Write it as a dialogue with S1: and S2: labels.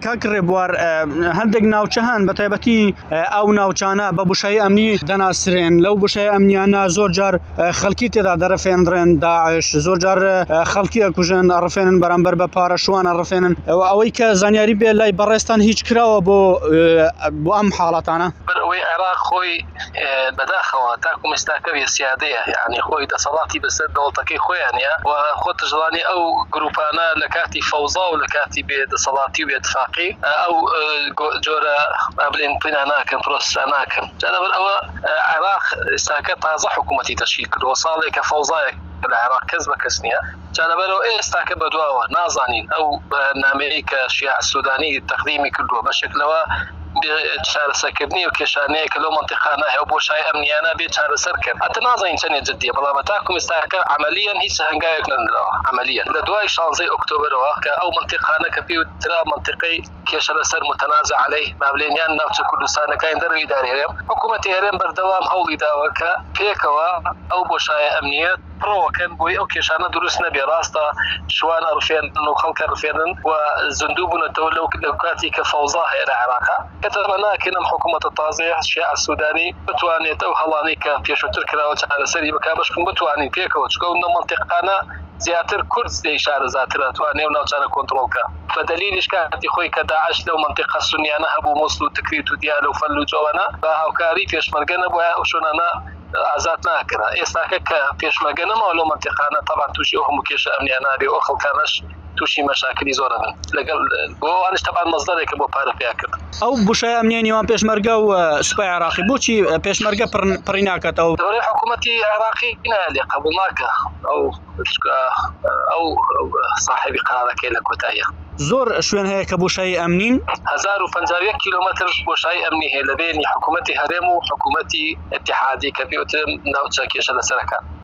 S1: کاکڕێ بوار هەندێک ناوچە هەن بە تایبەتی ئەو ناوچانە بە بوشای ئەمنی دەناسرێن لەو بوشای ئەمنیانە زۆر جار خەڵکی تێدا دەرەفێنرێن داعش زۆر جار خەڵکی ئەکوژن ئەڕفێنن بەرامبەر بە پارەشوان ئەڕفێنن ئەوەی کە زانیاری بێ لای بەڕێستان هیچ کراوە بۆ ئەم حاڵەتانە
S2: بەرەوەی عێراق خۆی بەداخەوە تاکو مستاکەوی سیادەیە یعنی خۆی دەسەڵاتی بەسەر دەوڵەتەکەی خۆیانە و خۆتەژڵانی ئەو گروپانە لە کاتی فەوزا و لە کاتی بێدەسەڵاتی و بێتفاقی ئەو جۆرە بڵێن پینا ناکەن پرۆسە ناکەن جانەبەر ئەوە عێراق ئێستاکە تازە حکوومەتی تەشکیل کردووە ساڵێکە فەوزایەک لە عێراق کەس بە کەس نییە جانەبەرەوە ئێستاکە بەدواوە نازانین ئەو بەنامەیەی کە شیعە سوودانی تەقدیمی کردووە بەشێکلەوە چارەسەرکردنی و کێشانەیە کە لەو منتیقانە هەیە بۆ شای ئەمنیانە بێ چارەسەر کرد هەتا نازانین چەندێک جددیە بەڵام تاکو ئێستاکە عملیان هیچ هەنگاوێک نەدراوە عملیان لە دوای 16 ئۆکتۆبرەوە کە ئەو منتیقانە کە پێوترا منتیقەی کێشە لەسەر متەنازع عەلەیه بابلێنیان ناوچە کوردستانەکانی دەروی ئیداری هەرێم حکوومەتی هەرێم بەردەوام هەوڵی داوە کە پێکەوە ئەو بۆ شایە ئەمنیەت پڕۆکەن بۆی ئەو کێشانە دروست نەبێ ڕاستە شوان ئەڕفێنن و خەڵکە ڕفێنن و زندوو بوونەتەوە لەو کاتی کە فەوزا هەیە لە عێراقا کە تەمە ناکەن ئەم حکوومەتە تازەیە شیعە سوودانی بتوانێت ئەو هەڵانەی کە پێشووتر کراوە چارەسەری بکا بەشکن بتوانین پێکەوە چکە ئەو منتیقانە زیاتر کورد دەی شارەزاترە توانێ و ناوچانە کۆنتڕۆڵکە بە دەلیلیش کاتی خۆی کە داعش لەو منتیقە سونیانە هەبوو مووسڵ و تکریت و دیالە و فەلوج ئەوانە بە هاوکاری پێشمەرگە نەبووە ئەو شوێنانە ئازاد ناکرا ئێستاکە کە پێشمەرگە نەماوە لەو منتیقانە تەبان تووشی ئەو هەموو کێشە ئەمنیانە بێ ئەو خەڵکانەش تووشی مەشاکلی زۆرە بن لەگەڵ بۆ ئەوانش تەبان مەزدەرێکە بۆ پارە پیا کرد
S1: ئەو بوشای ئەمنیە نێوان پێشمەرگە و سوپای عێراقی بۆچی پێشمەرگە پڕی ناکاتەوە
S2: دەورەی حکوومەتی عێراقی نالێ قبول ناکە ئەو صاحبی قرارەکەی لە کۆتاییە
S1: زۆر شوێن هەیە کە بۆشایی ئەمنین
S2: 1051 کیلومتر بۆشایی ئەمنی هەیە لە بینی حکوومەتی هەرێم و حکوومەتی ئیتیحادی کە پێوترن ناوچە کێشە لەسەرەکان